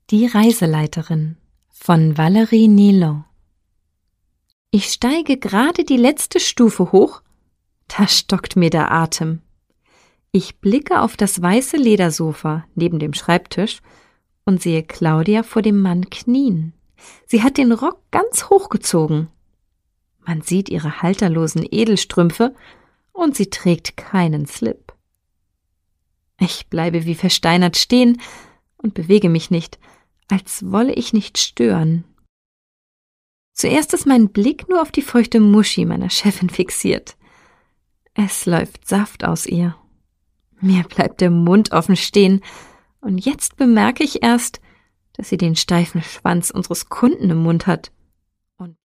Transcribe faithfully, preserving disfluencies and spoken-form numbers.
Die Reiseleiterin von Valérie Nilon. Ich steige gerade die letzte Stufe hoch, da stockt mir der Atem. Ich blicke auf das weiße Ledersofa neben dem Schreibtisch und sehe Claudia vor dem Mann knien. Sie hat den Rock ganz hochgezogen. Man sieht ihre halterlosen Edelstrümpfe und sie trägt keinen Slip. Ich bleibe wie versteinert stehen und bewege mich nicht, als wolle ich nicht stören. Zuerst ist mein Blick nur auf die feuchte Muschi meiner Chefin fixiert. Es läuft Saft aus ihr. Mir bleibt der Mund offen stehen und jetzt bemerke ich erst, dass sie den steifen Schwanz unseres Kunden im Mund hat.